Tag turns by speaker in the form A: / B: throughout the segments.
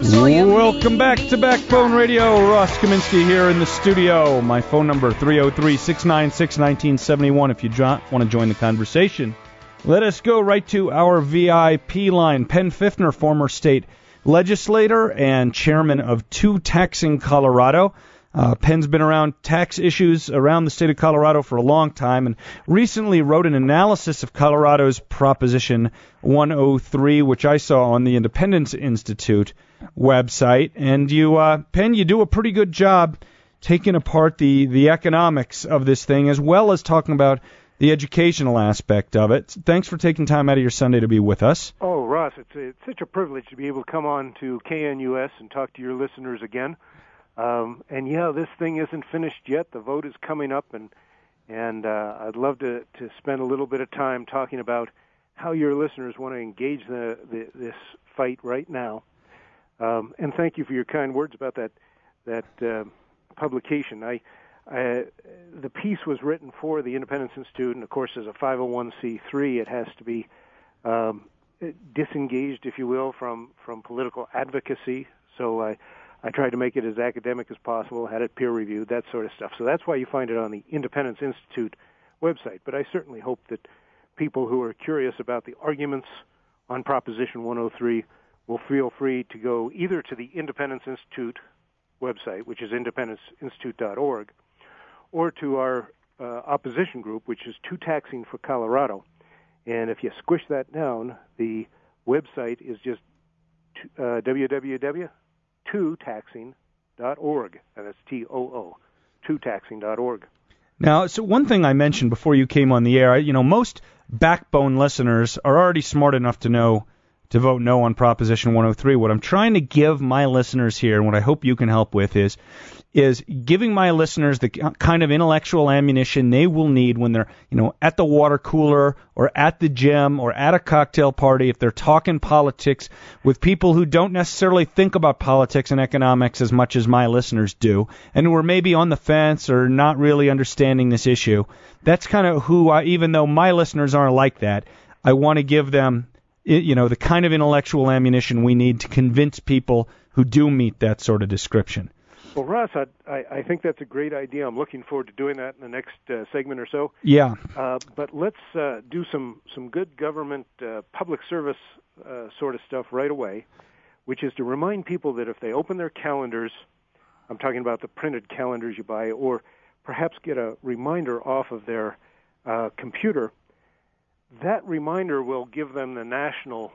A: Welcome back to Backbone Radio. Ross Kaminsky here in the studio. My phone number, 303-696-1971 if you want to join the conversation. Let us go right to our VIP line. Penn Fiftner, former state legislator and chairman of Two Taxing Colorado. Penn's been around tax issues around the state of Colorado for a long time and recently wrote an analysis of Colorado's Proposition 103, which I saw on the Independence Institute website. And you, Penn, you do a pretty good job taking apart the economics of this thing as well as talking about the educational aspect of it. Thanks for taking time out of your Sunday to be with us.
B: Oh, Ross, it's such a privilege to be able to come on to KNUS and talk to your listeners again. And yeah, this thing isn't finished yet. The vote is coming up, and I'd love to spend a little bit of time talking about how your listeners want to engage this fight right now. And thank you for your kind words about that publication. The piece was written for the Independence Institute, and of course, as a 501c3, it has to be disengaged, if you will, from political advocacy. So I tried to make it as academic as possible, had it peer-reviewed, that sort of stuff. So that's why you find it on the Independence Institute website. But I certainly hope that people who are curious about the arguments on Proposition 103 will feel free to go either to the Independence Institute website, which is independenceinstitute.org, or to our opposition group, which is Two Taxing for Colorado. And if you squish that down, the website is just www.twotaxing.org, and that's T-O-O, twotaxing.org.
A: Now, so one thing I mentioned before you came on the air, most Backbone listeners are already smart enough to vote no on Proposition 103. What I'm trying to give my listeners here, and what I hope you can help with, is giving my listeners the kind of intellectual ammunition they will need when they're, at the water cooler or at the gym or at a cocktail party, if they're talking politics with people who don't necessarily think about politics and economics as much as my listeners do, and who are maybe on the fence or not really understanding this issue. That's kind of who even though my listeners aren't like that, I want to give them the kind of intellectual ammunition we need to convince people who do meet that sort of description.
B: Well, Ross, I think that's a great idea. I'm looking forward to doing that in the next segment or so.
A: Yeah.
B: But let's do some good government public service sort of stuff right away, which is to remind people that if they open their calendars, I'm talking about the printed calendars you buy, or perhaps get a reminder off of their computer, that reminder will give them the national,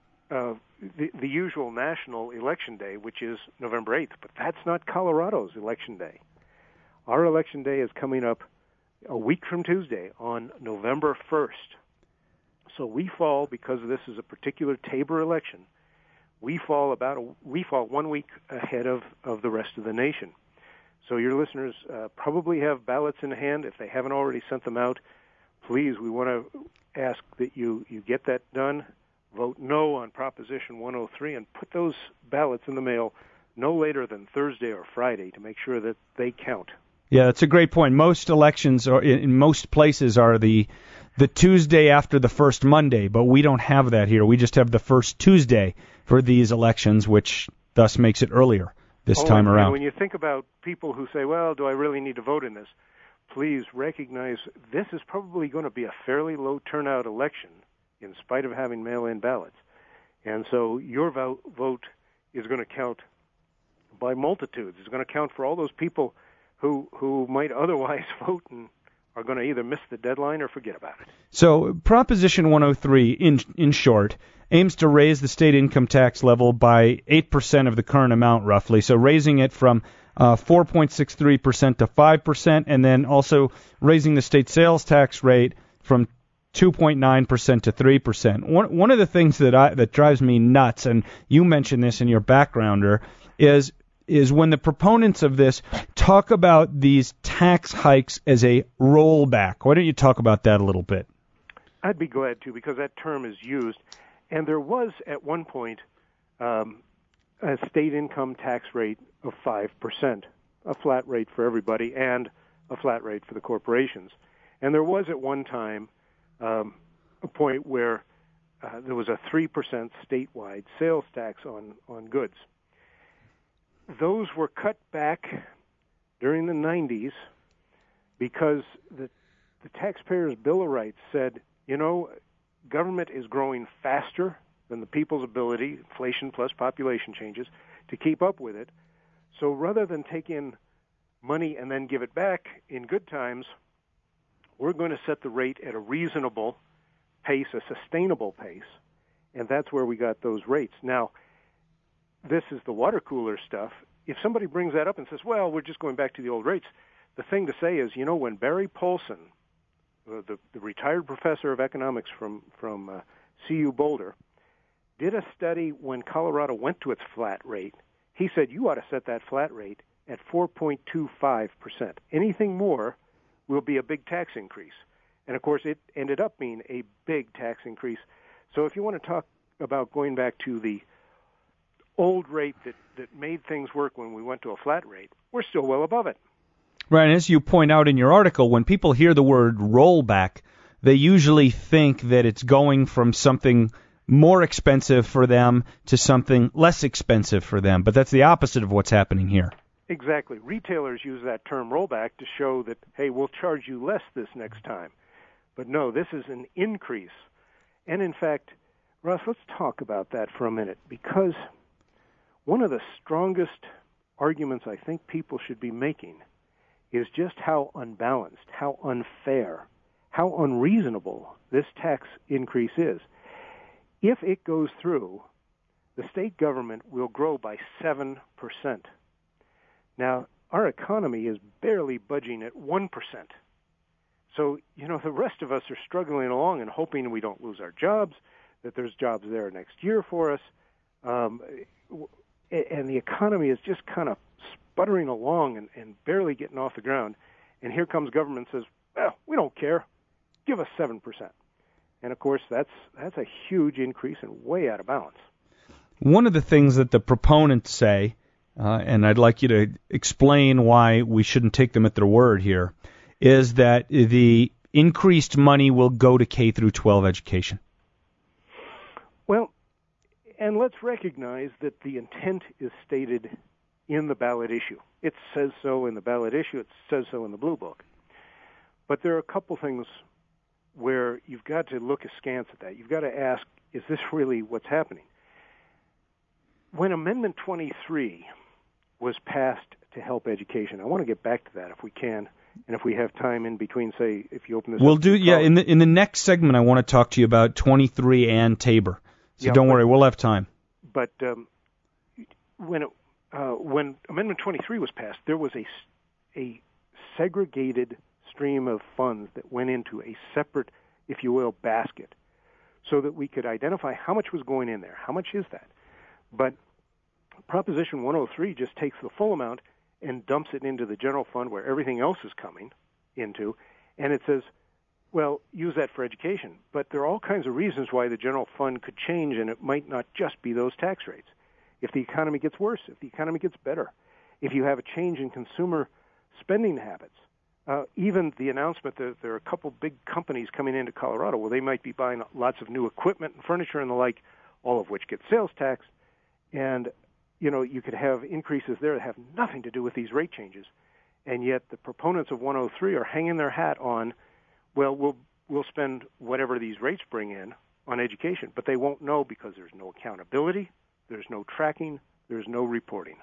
B: the usual national election day, which is November 8th. But that's not Colorado's election day. Our election day is coming up a week from Tuesday on November 1st. So we fall, because this is a particular Tabor election, we fall 1 week ahead of the rest of the nation. So your listeners probably have ballots in hand. If they haven't already sent them out, please, we want to ask that you get that done. Vote no on Proposition 103 and put those ballots in the mail no later than Thursday or Friday to make sure that they count.
A: Yeah, that's a great point. Most elections in most places are the Tuesday after the first Monday, but we don't have that here. We just have the first Tuesday for these elections, which thus makes it earlier this time around.
B: And when you think about people who say, well, do I really need to vote in this? Please recognize this is probably going to be a fairly low turnout election in spite of having mail-in ballots. And so your vote is going to count by multitudes. It's going to count for all those people who might otherwise vote and are going to either miss the deadline or forget about it.
A: So Proposition 103, in short, aims to raise the state income tax level by 8% of the current amount, roughly. So raising it from 4.63% to 5%, and then also raising the state sales tax rate from 2.9% to 3%. One of the things that drives me nuts, and you mentioned this in your backgrounder, is when the proponents of this talk about these tax hikes as a rollback. Why don't you talk about that a little bit?
B: I'd be glad to, because that term is used. And there was, at one point, a state income tax rate of 5%, a flat rate for everybody and a flat rate for the corporations. And there was, at one time, a point where there was a 3% statewide sales tax on goods. those were cut back during the 90s because the Taxpayers' Bill of Rights said, government is growing faster than the people's ability, inflation plus population changes, to keep up with it. So rather than take in money and then give it back in good times, we're going to set the rate at a reasonable pace, a sustainable pace, and that's where we got those rates. Now, this is the water cooler stuff. If somebody brings that up and says, well, we're just going back to the old rates, the thing to say is, when Barry Paulson, the retired professor of economics from CU Boulder, did a study when Colorado went to its flat rate, he said you ought to set that flat rate at 4.25%. Anything more will be a big tax increase. And, of course, it ended up being a big tax increase. So if you want to talk about going back to the old rate that made things work when we went to a flat rate, we're still well above it.
A: Right, and as you point out in your article, when people hear the word rollback, they usually think that it's going from something more expensive for them to something less expensive for them. But that's the opposite of what's happening here.
B: Exactly. Retailers use that term rollback to show that, hey, we'll charge you less this next time. But no, this is an increase. And in fact, Russ, let's talk about that for a minute, because one of the strongest arguments I think people should be making is just how unbalanced, how unfair, how unreasonable this tax increase is. If it goes through, the state government will grow by 7%. Now, our economy is barely budging at 1%. So, the rest of us are struggling along and hoping we don't lose our jobs, that there's jobs there next year for us. And the economy is just kind of sputtering along and barely getting off the ground. And here comes government and says, well, we don't care. Give us 7%. And, of course, that's a huge increase and way out of balance.
A: One of the things that the proponents say, and I'd like you to explain why we shouldn't take them at their word here, is that the increased money will go to K through 12 education.
B: Well, and let's recognize that the intent is stated in the ballot issue. It says so in the ballot issue. It says so in the Blue Book. But there are a couple things where you've got to look askance at that. You've got to ask, is this really what's happening? When Amendment 23 was passed to help education, I want to get back to that if we can, and if we have time in between, say, if you open this
A: we'll
B: up.
A: Do, yeah, in the next segment I want to talk to you about 23 and Tabor. So don't worry, we'll have time.
B: But when Amendment 23 was passed, there was a segregated stream of funds that went into a separate, if you will, basket, so that we could identify how much was going in there. How much is that? But Proposition 103 just takes the full amount and dumps it into the general fund where everything else is coming into, and it says, well, use that for education. But there are all kinds of reasons why the general fund could change, and it might not just be those tax rates. If the economy gets worse, if the economy gets better, if you have a change in consumer spending habits, even the announcement that there are a couple big companies coming into Colorado where they might be buying lots of new equipment and furniture and the like, all of which get sales taxed, and you could have increases there that have nothing to do with these rate changes, and yet the proponents of 103 are hanging their hat on, well, we'll spend whatever these rates bring in on education, but they won't know because there's no accountability, there's no tracking, there's no reporting.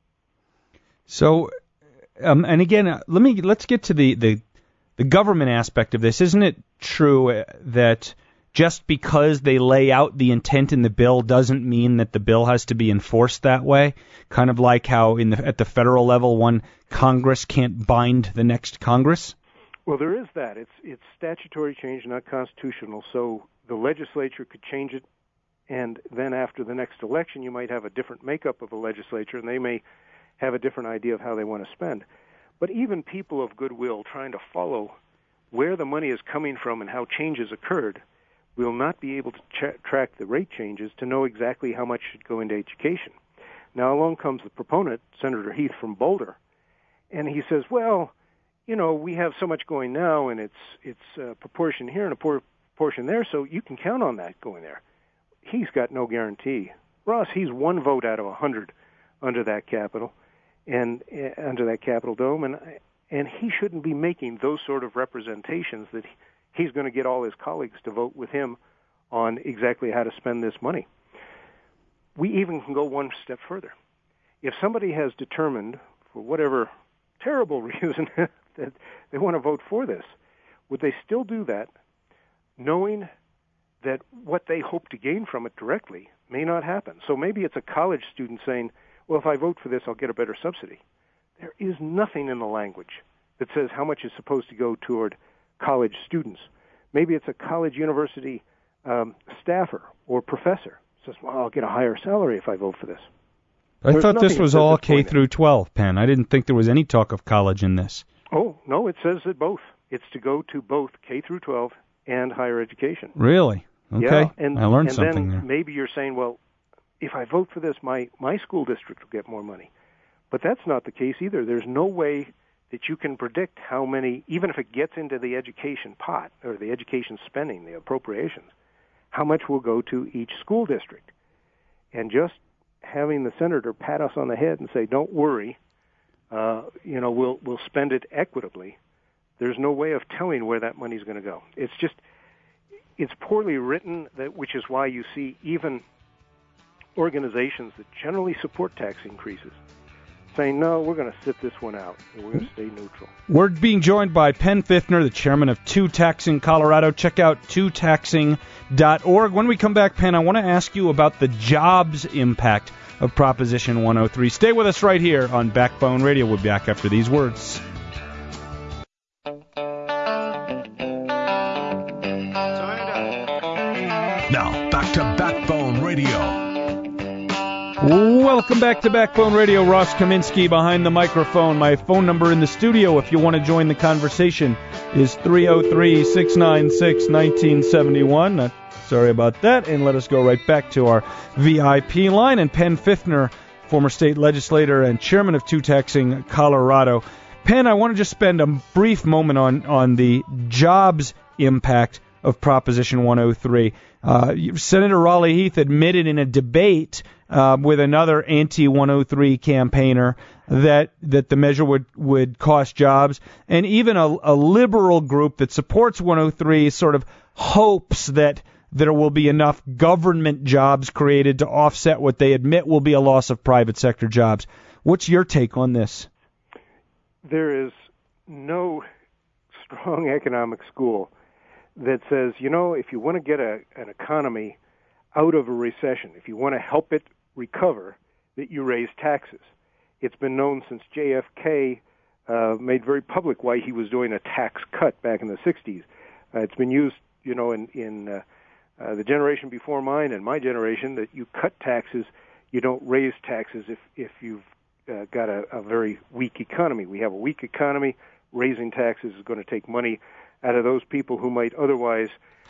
A: So, and again, let's get to the government aspect of this. Isn't it true that just because they lay out the intent in the bill doesn't mean that the bill has to be enforced that way? Kind of like how at the federal level, one Congress can't bind the next Congress?
B: Well, there is that. It's statutory change, not constitutional. So the legislature could change it, and then after the next election, you might have a different makeup of a legislature, and they may have a different idea of how they want to spend. But even people of goodwill trying to follow where the money is coming from and how changes occurred will not be able to track the rate changes to know exactly how much should go into education. Now along comes the proponent, Senator Heath from Boulder, and he says, well, we have so much going now, and it's a proportion here and a proportion there, so you can count on that going there. He's got no guarantee. Ross, he's one vote out of 100 under that Capitol and under that Capitol dome, and he shouldn't be making those sort of representations that he's going to get all his colleagues to vote with him on exactly how to spend this money. We even can go one step further. If somebody has determined, for whatever terrible reason, that they want to vote for this, would they still do that knowing that what they hope to gain from it directly may not happen? So maybe it's a college student saying, well, if I vote for this, I'll get a better subsidy. There is nothing in the language that says how much is supposed to go toward college students. Maybe it's a college university staffer or professor says, well, I'll get a higher salary if I vote for this.
A: I thought this was all K through 12, Penn. I didn't think there was any talk of college in this.
B: Oh, no, it says that both. It's to go to both K through 12 and higher education.
A: Really? Okay.
B: Yeah, and,
A: I learned something there.
B: Maybe you're saying, well, if I vote for this, my school district will get more money. But that's not the case either. There's no way that you can predict how many, even if it gets into the education pot or the education spending, the appropriations, how much will go to each school district. And just having the senator pat us on the head and say, don't worry, we'll spend it equitably, there's no way of telling where that money's going to go. It's poorly written, which is why you see even organizations that generally support tax increases saying, no, we're going to sit this one out, and we're going to stay neutral.
A: We're being joined by Penn Fiftner, the chairman of 2Taxing Colorado. Check out 2taxing.org. When we come back, Penn, I want to ask you about the jobs impact of Proposition 103. Stay with us right here on Backbone Radio. We'll be back after these words.
C: Now, back to Backbone Radio.
A: Welcome back to Backbone Radio. Ross Kaminsky behind the microphone. My phone number in the studio, if you want to join the conversation, is 303-696-1971. Sorry about that. And let us go right back to our VIP line. And Penn Fiftner, former state legislator and chairman of 2Taxing Colorado. Penn, I want to just spend a brief moment on the jobs impact of Proposition 103. Senator Raleigh Heath admitted in a debate with another anti-103 campaigner that the measure would cost jobs, and even a liberal group that supports 103 sort of hopes that there will be enough government jobs created to offset what they admit will be a loss of private sector jobs. What's your take on this?
B: There is no strong economic school that says, if you want to get an economy out of a recession, if you want to help it recover, that you raise taxes. It's been known since JFK made very public why he was doing a tax cut back in the 60s. It's been used, in the generation before mine and my generation, that you cut taxes, you don't raise taxes if you've got a very weak economy. We have a weak economy. Raising taxes is going to take money out of those people who might otherwise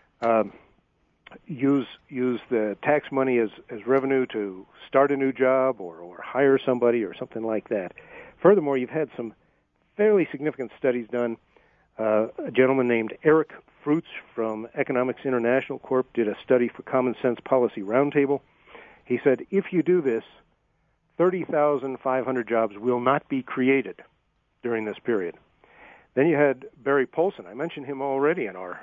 B: use the tax money as revenue to start a new job or hire somebody or something like that. Furthermore, you've had some fairly significant studies done. A gentleman named Eric Fruits from Economics International Corp. did a study for Common Sense Policy Roundtable. He said, if you do this, 30,500 jobs will not be created during this period. Then you had Barry Polson. I mentioned him already in our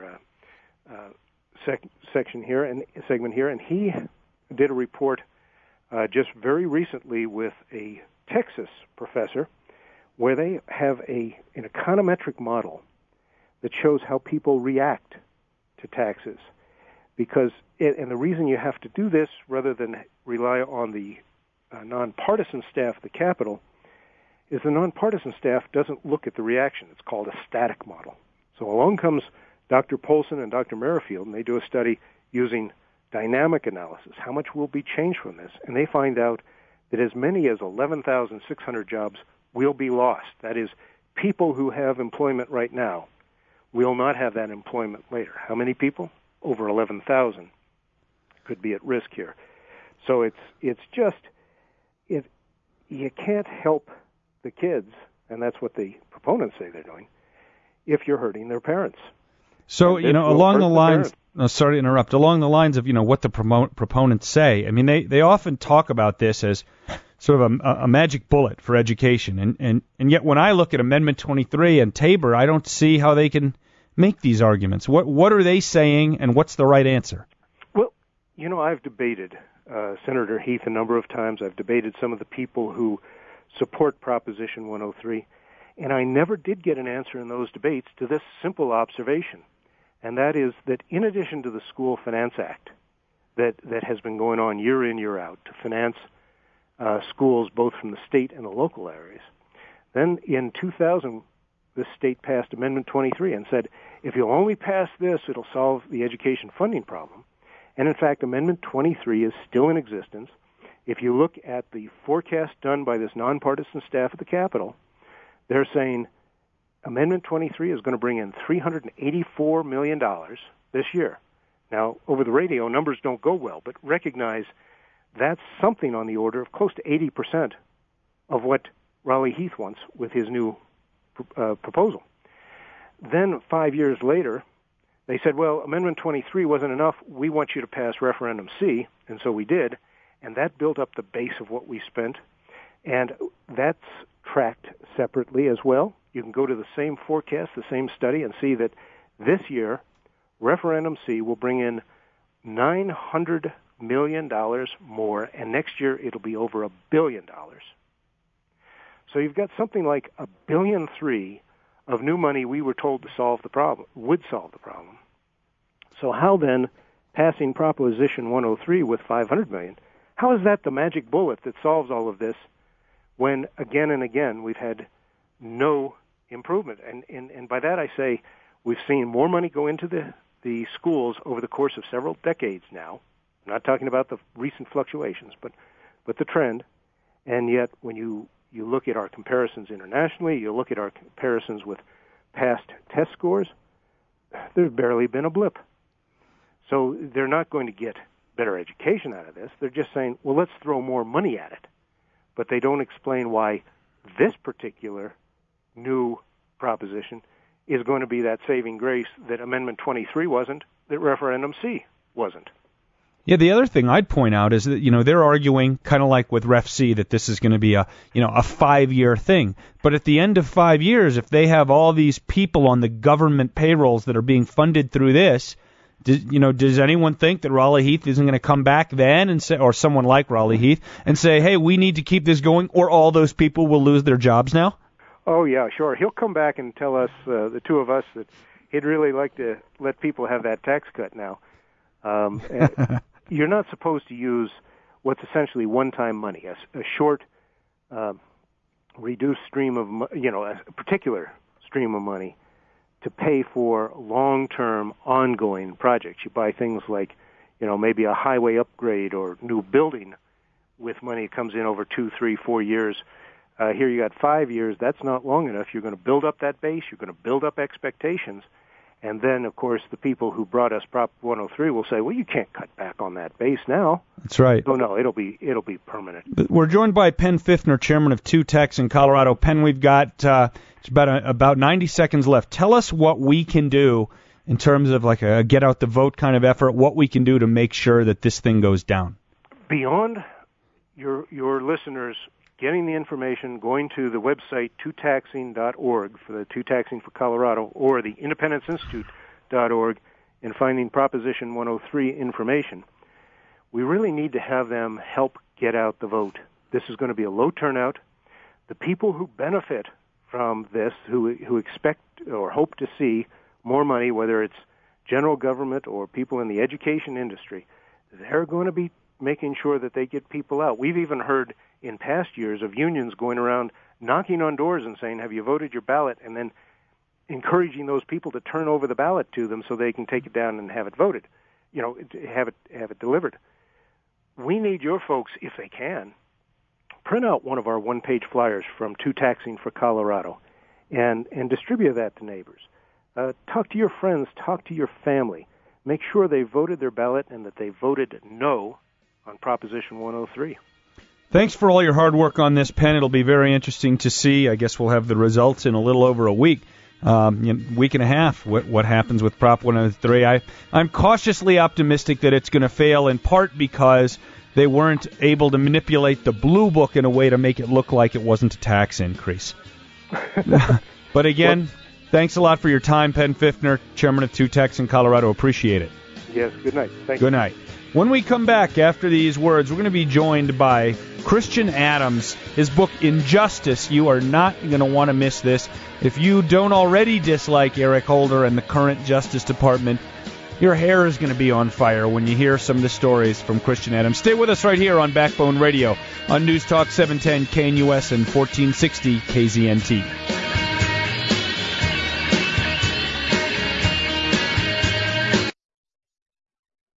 B: segment here, and he did a report just very recently with a Texas professor where they have an econometric model that shows how people react to taxes. And the reason you have to do this rather than rely on the nonpartisan staff at the Capitol is the nonpartisan staff doesn't look at the reaction. It's called a static model. So along comes Dr. Polson and Dr. Merrifield, and they do a study using dynamic analysis. How much will be changed from this? And they find out that as many as 11,600 jobs will be lost. That is, people who have employment right now will not have that employment later. How many people? Over 11,000 could be at risk here. So you can't help the kids, and that's what the proponents say they're doing, if you're hurting their parents.
A: So, along the lines, sorry to interrupt, along the lines of, what the proponents say, I mean, they often talk about this as sort of a magic bullet for education. And yet when I look at Amendment 23 and Tabor, I don't see how they can make these arguments. What are they saying, and what's the right answer?
B: Well, I've debated Senator Heath a number of times. I've debated some of the people who support Proposition 103, and I never did get an answer in those debates to this simple observation, and that is that in addition to the School Finance Act that has been going on year in, year out to finance schools both from the state and the local areas, then in 2000, the state passed Amendment 23 and said, if you'll only pass this, it'll solve the education funding problem. And in fact, Amendment 23 is still in existence. If you look at the forecast done by this nonpartisan staff at the Capitol, they're saying Amendment 23 is going to bring in $384 million this year. Now, over the radio, numbers don't go well, but recognize that's something on the order of close to 80% of what Raleigh Heath wants with his new proposal. Then 5 years later, they said, well, Amendment 23 wasn't enough. We want you to pass Referendum C, and so we did, and that built up the base of what we spent, and that's tracked separately as well. You can go to the same forecast, the same study, and see that this year, Referendum C will bring in $900 million more, and next year it'll be over $1 billion. So you've got something like $1.3 billion of new money we were told to solve the problem, would solve the problem. So how then, passing Proposition 103 with $500 million, how is that the magic bullet that solves all of this when again and again we've had no improvement? And by that I say we've seen more money go into the schools over the course of several decades now. I'm not talking about the recent fluctuations, but the trend. And yet when you look at our comparisons internationally, you look at our comparisons with past test scores, there's barely been a blip. So they're not going to get better education out of this. They're just saying, well, let's throw more money at it. But they don't explain why this particular new proposition is going to be that saving grace that Amendment 23 wasn't, that Referendum C wasn't.
A: Yeah, the other thing I'd point out is that, they're arguing, kind of like with Ref C, that this is going to be a 5-year thing. But at the end of 5 years, if they have all these people on the government payrolls that are being funded through this, does anyone think that Raleigh Heath isn't going to come back then and say, or someone like Raleigh Heath, and say, hey, we need to keep this going, or all those people will lose their jobs now?
B: Oh, yeah, sure. He'll come back and tell us, the two of us, that he'd really like to let people have that tax cut now. You're not supposed to use what's essentially one-time money, a short, reduced stream of, a particular stream of money to pay for long-term, ongoing projects. You buy things like, maybe a highway upgrade or new building with money that comes in over 2, 3, 4 years. Here you got 5 years. That's not long enough. You're going to build up that base. You're going to build up expectations. And then, of course, the people who brought us Prop 103 will say, well, you can't cut back on that base now.
A: That's right.
B: Oh, no, it'll be permanent.
A: But we're joined by Penn Fifner, chairman of 2TEX in Colorado. Penn, we've got it's about 90 seconds left. Tell us what we can do in terms of like a get-out-the-vote kind of effort, what we can do to make sure that this thing goes down. Beyond
B: your listeners getting the information, going to the website 2taxing.org for the 2Taxing for Colorado or the independenceinstitute.org and finding Proposition 103 information, we really need to have them help get out the vote. This is going to be a low turnout. The people who benefit from this, who expect or hope to see more money, whether it's general government or people in the education industry, they're going to be making sure that they get people out. We've even heard in past years of unions going around knocking on doors and saying, have you voted your ballot? And then encouraging those people to turn over the ballot to them so they can take it down and have it voted, have it delivered. We need your folks, if they can, print out one of our one-page flyers from 2Taxing for Colorado and distribute that to neighbors. Talk to your friends, talk to your family. Make sure they voted their ballot and that they voted no on Proposition 103.
A: Thanks for all your hard work on this, Penn. It'll be very interesting to see. I guess we'll have the results in a little over a week, week and a half, what happens with Prop 103. I'm cautiously optimistic that it's going to fail, in part because they weren't able to manipulate the Blue Book in a way to make it look like it wasn't a tax increase. But again, thanks a lot for your time, Penn Fiftner, chairman of 2Tex in Colorado. Appreciate it.
B: Yes, good night. Thank you.
A: Good night. When we come back after these words, we're going to be joined by Christian Adams. His book, Injustice. You are not going to want to miss this. If you don't already dislike Eric Holder and the current Justice Department, your hair is going to be on fire when you hear some of the stories from Christian Adams. Stay with us right here on Backbone Radio on News Talk 710 KNUS and 1460 KZNT.